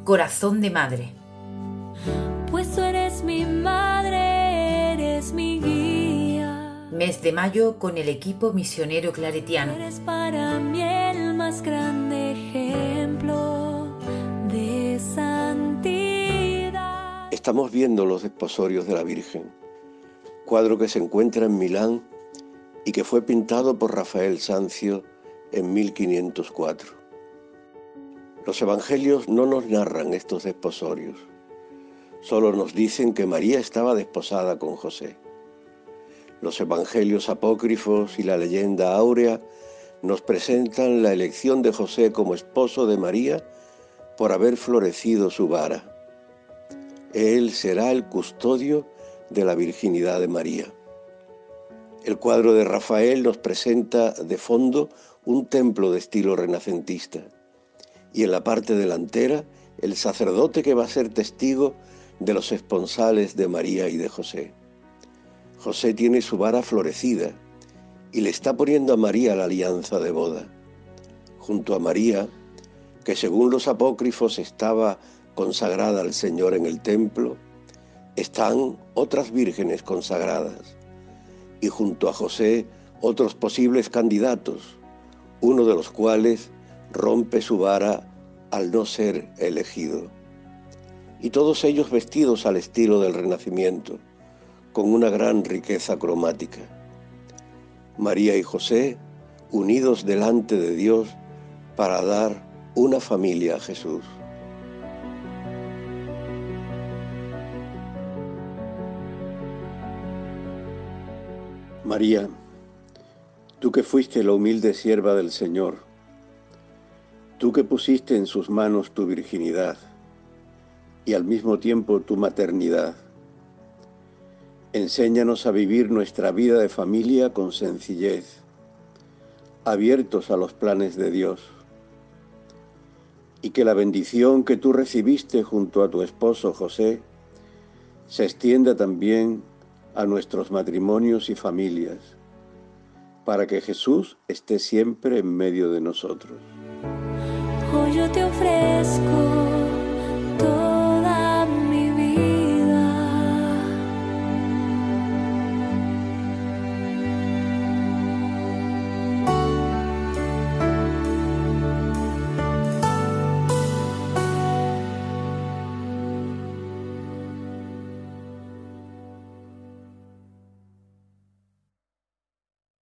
Corazón de madre. Pues tú eres mi madre, eres mi guía. Mes de mayo con el equipo misionero claretiano. Eres para mí el más grande ejemplo de santidad. Estamos viendo los desposorios de la Virgen, cuadro que se encuentra en Milán y que fue pintado por Rafael Sanzio en 1504. Los evangelios no nos narran estos desposorios, solo nos dicen que María estaba desposada con José. Los evangelios apócrifos y la leyenda áurea nos presentan la elección de José como esposo de María por haber florecido su vara. Él será el custodio de la virginidad de María. El cuadro de Rafael nos presenta de fondo un templo de estilo renacentista y en la parte delantera el sacerdote que va a ser testigo de los esponsales de María y de José. José tiene su vara florecida y le está poniendo a María la alianza de boda. Junto a María, que según los apócrifos estaba consagrada al Señor en el templo, están otras vírgenes consagradas, y junto a José otros posibles candidatos, uno de los cuales rompe su vara al no ser elegido. Y todos ellos vestidos al estilo del Renacimiento, con una gran riqueza cromática. María y José unidos delante de Dios para dar una familia a Jesús. María, tú que fuiste la humilde sierva del Señor, tú que pusiste en sus manos tu virginidad y al mismo tiempo tu maternidad, enséñanos a vivir nuestra vida de familia con sencillez, abiertos a los planes de Dios, y que la bendición que tú recibiste junto a tu esposo José se extienda también a nuestros matrimonios y familias, para que Jesús esté siempre en medio de nosotros. Hoy yo te ofrezco